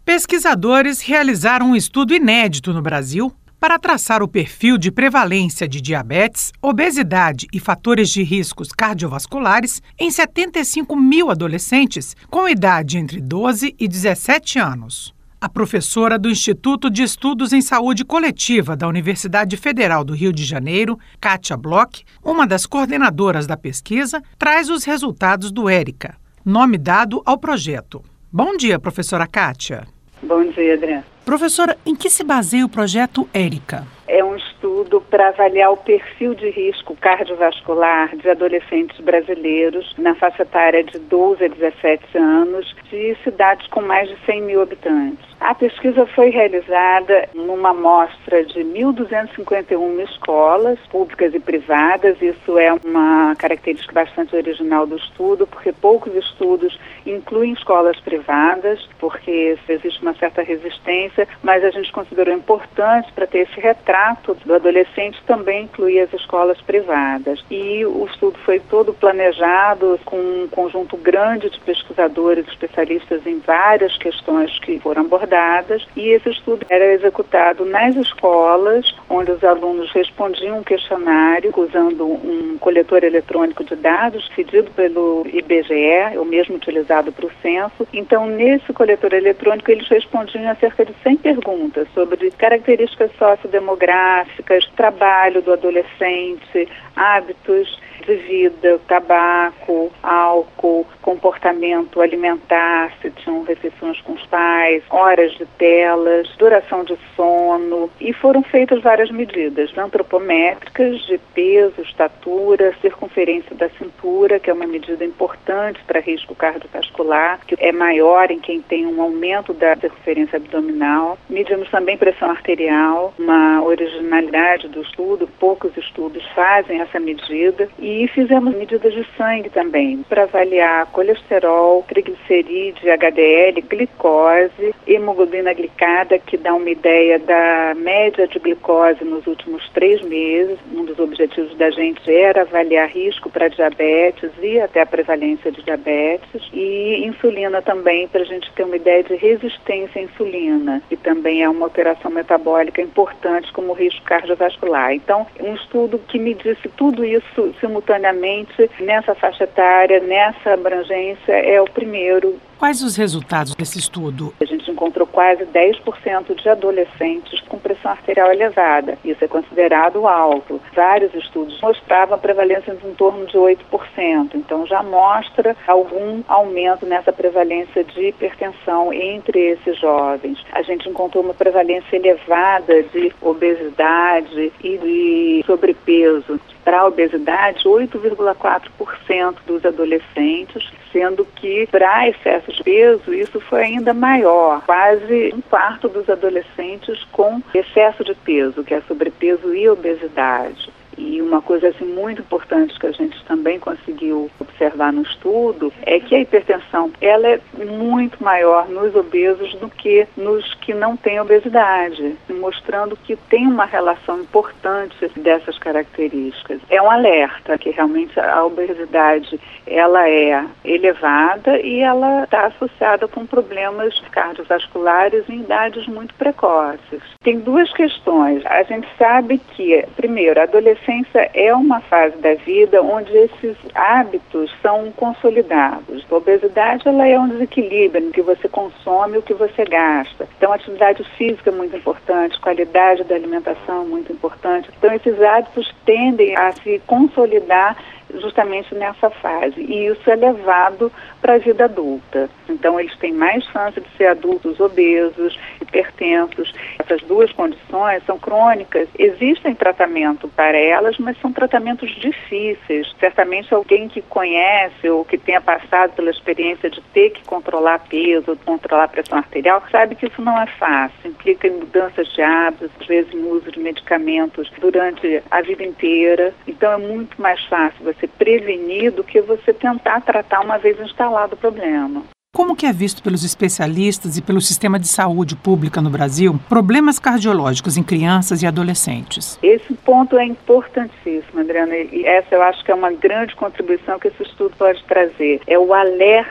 Pesquisadores realizaram um estudo inédito no Brasil para traçar o perfil de prevalência de diabetes, obesidade e fatores de riscos cardiovasculares em 75 mil adolescentes com idade entre 12 e 17 anos. A professora do Instituto de Estudos em Saúde Coletiva da Universidade Federal do Rio de Janeiro, Kátia Bloch, uma das coordenadoras da pesquisa, traz os resultados do ERICA, nome dado ao projeto. Bom dia, professora Kátia. Bom dia, Adriana. Professora, em que se baseia o projeto ERICA? É um estudo para avaliar o perfil de risco cardiovascular de adolescentes brasileiros na faixa etária de 12 a 17 anos, de cidades com mais de 100 mil habitantes. A pesquisa foi realizada numa amostra de 1.251 escolas públicas e privadas. Isso é uma característica bastante original do estudo, porque poucos estudos incluem escolas privadas, porque existe uma certa resistência, mas a gente considerou importante para ter esse retrato do adolescente também incluir as escolas privadas. E o estudo foi todo planejado com um conjunto grande de pesquisadores, especialistas em várias questões que foram abordadas, e esse estudo era executado nas escolas, onde os alunos respondiam um questionário usando um coletor eletrônico de dados pedido pelo IBGE, o mesmo utilizado para o censo. Então, nesse coletor eletrônico, eles respondiam a cerca de 100 perguntas sobre características sociodemográficas, trabalho do adolescente, hábitos de vida, tabaco, álcool, comportamento alimentar, se tinham refeições com os pais, horas de telas, duração de sono, e foram feitas várias medidas antropométricas de peso, estatura, circunferência da cintura, que é uma medida importante para risco cardiovascular, que é maior em quem tem um aumento da circunferência abdominal. Medimos também pressão arterial, uma originalidade do estudo, poucos estudos fazem essa medida, e fizemos medidas de sangue também, para avaliar colesterol, triglicerídeo, HDL, glicose, hemoglobina glicada, que dá uma ideia da média de glicose nos últimos 3 meses. Um dos objetivos da gente era avaliar risco para diabetes e até a prevalência de diabetes. E insulina também, para a gente ter uma ideia de resistência à insulina, que também é uma alteração metabólica importante como risco cardiovascular. Então, um estudo que medisse tudo isso simultaneamente nessa faixa etária, nessa abrangência, é o primeiro. Quais os resultados desse estudo? A gente encontrou quase 10% de adolescentes com pressão arterial elevada. Isso é considerado alto. Vários estudos mostravam a prevalência em torno de 8%. Então já mostra algum aumento nessa prevalência de hipertensão entre esses jovens. A gente encontrou uma prevalência elevada de obesidade e de sobrepeso. Para a obesidade, 8,4% dos adolescentes, sendo que para excesso de peso isso foi ainda maior, quase 1/4 dos adolescentes com excesso de peso, que é sobrepeso e obesidade. E uma coisa assim, muito importante que a gente também conseguiu observar no estudo é que a hipertensão ela é muito maior nos obesos do que nos que não têm obesidade, mostrando que tem uma relação importante dessas características. É um alerta que realmente a obesidade ela é elevada e ela está associada com problemas cardiovasculares em idades muito precoces. Tem 2 questões. A gente sabe que, primeiro, a adolescência é uma fase da vida onde esses hábitos são consolidados. A obesidade ela é um desequilíbrio no que você consome e o que você gasta. Então, a atividade física é muito importante, qualidade da alimentação é muito importante. Então, esses hábitos tendem a se consolidar justamente nessa fase, e isso é levado para a vida adulta. Então, eles têm mais chance de ser adultos obesos, hipertensos. Essas 2 condições são crônicas. Existem tratamento para elas, mas são tratamentos difíceis. Certamente alguém que conhece ou que tenha passado pela experiência de ter que controlar peso, controlar a pressão arterial, sabe que isso não é fácil. Implica em mudanças de hábitos, às vezes em uso de medicamentos durante a vida inteira. Então, é muito mais fácil você prevenir do que você tentar tratar uma vez instalado o problema. Como que é visto pelos especialistas e pelo sistema de saúde pública no Brasil problemas cardiológicos em crianças e adolescentes? Esse ponto é importantíssimo, Adriana, e essa eu acho que é uma grande contribuição que esse estudo pode trazer. É o alerta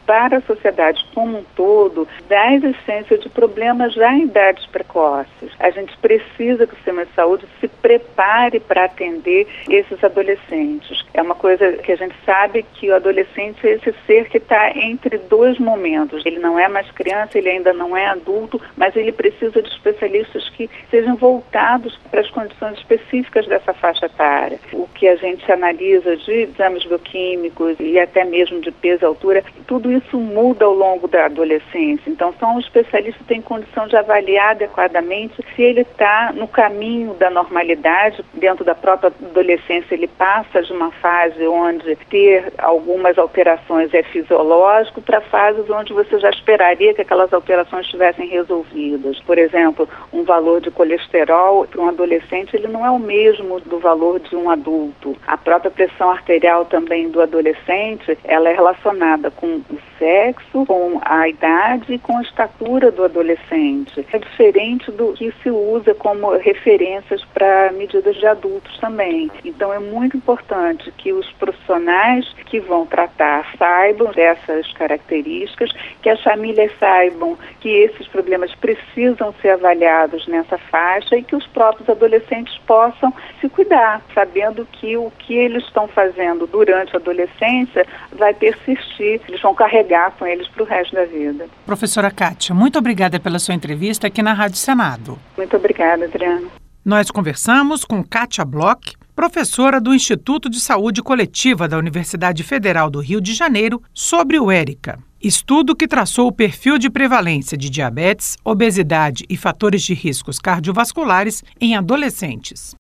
para a sociedade como um todo da existência de problemas já em idades precoces. A gente precisa que o sistema de saúde se prepare para atender esses adolescentes. É uma coisa que a gente sabe que o adolescente é esse ser que está entre dois momentos. Ele não é mais criança, ele ainda não é adulto, mas ele precisa de especialistas que sejam voltados para as condições específicas dessa faixa etária. O que a gente analisa de exames bioquímicos e até mesmo de peso e altura, tudo isso muda ao longo da adolescência. Então, só um especialista tem condição de avaliar adequadamente se ele está no caminho da normalidade. Dentro da própria adolescência, ele passa de uma fase onde ter algumas alterações é fisiológico para fases onde você já esperaria que aquelas alterações estivessem resolvidas. Por exemplo, um valor de colesterol para um adolescente, ele não é o mesmo do valor de um adulto. A própria pressão arterial também do adolescente, ela é relacionada com o sexo, com a idade e com a estatura do adolescente. É diferente do que se usa como referências para medidas de adultos também. Então é muito importante que os profissionais que vão tratar saibam dessas características, que as famílias saibam que esses problemas precisam ser avaliados nessa faixa e que os próprios adolescentes possam se cuidar, sabendo que o que eles estão fazendo durante a adolescência vai persistir, eles vão carregar com eles para o resto da vida. Professora Kátia, muito obrigada pela sua entrevista aqui na Rádio Senado. Muito obrigada, Adriana. Nós conversamos com Kátia Bloch, professora do Instituto de Saúde Coletiva da Universidade Federal do Rio de Janeiro, sobre o ERICA, estudo que traçou o perfil de prevalência de diabetes, obesidade e fatores de riscos cardiovasculares em adolescentes.